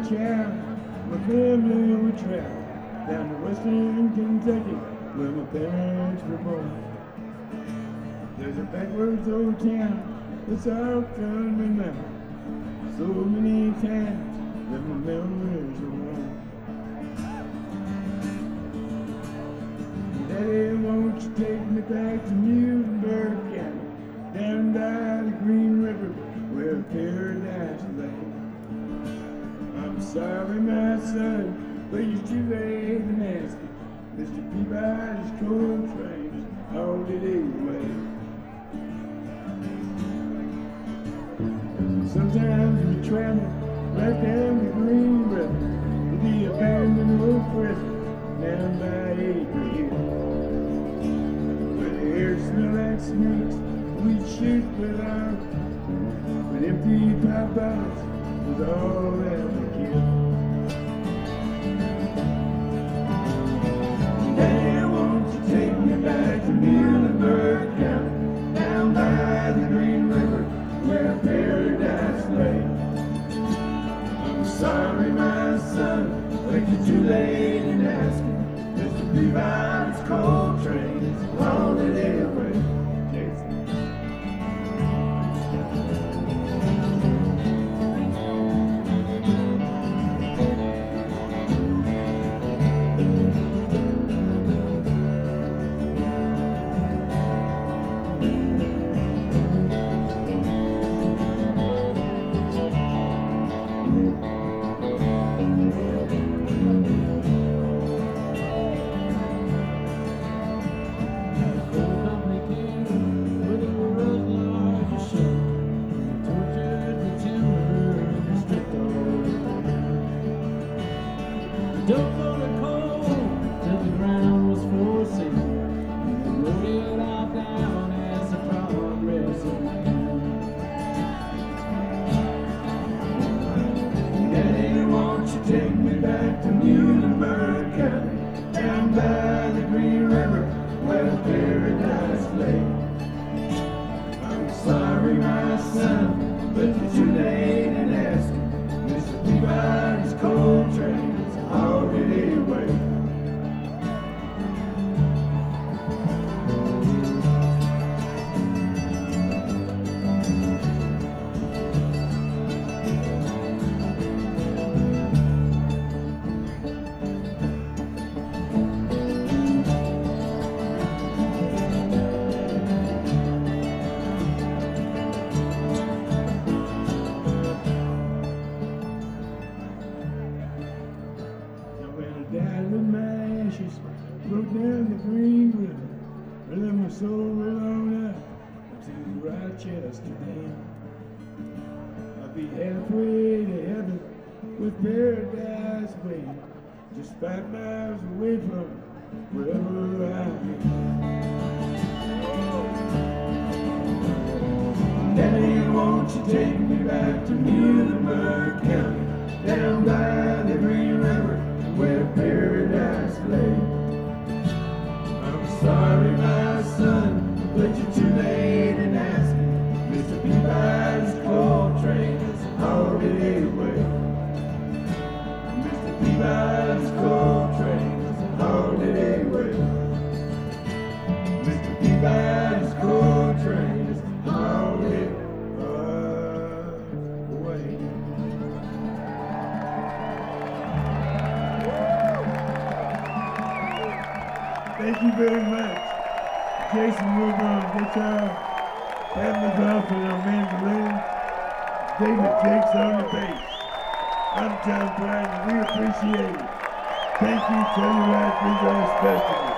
child. My family would travel down to western Kentucky where my parents were born. There's a backwards old town that's often remembered so many times that my memories are worn. Daddy, won't you take me back to Muhlenberg County, down by the Green River where paradise lay? I'm sorry, my son, but you're too late in asking. Mr. Peabody's coal train is all the day away. Sometimes we travel right down the Green River to the abandoned old prison down by Acre Hill, where the air smell like snakes. We shoot with arms, but empty pop bottles was all that we killed. Daddy, won't you take me back to Muhlenberg County, down by the Green River where paradise lay? I'm sorry, my son, but you're too late in asking. Mr. Peabody's coal train is all the day away. Jason. Dug for the coal till the ground was for sale. And rode it all down as the progress of man. Daddy, won't you take me back to Muhlenberg County, down by the Green River where paradise lay? I'm sorry, my son, but you're too late in asking. Mr. Peabody's coal train is already away. Died with my ashes, broke down the Green River, and then my soul rolled on up to Rochester Dam. I'll be halfway to heaven with paradise waiting, just 5 miles away from wherever I am. Daddy, won't you take me back to Muhlenberg County, down by the Green River where paradise lay? I'm sorry, my son, but you're too late in asking. Mr. Peabody's coal train is already away. Mr. Peabody's coal train is already away. Mr. Peabody's coal train is already away. Thank you very much. Jason Wilbur on guitar, Pat McLaughlin on mandolin, David Jakes on the bass. I'm Tom Prine, and we appreciate it. Thank you, Telluride Bluegrass Festival.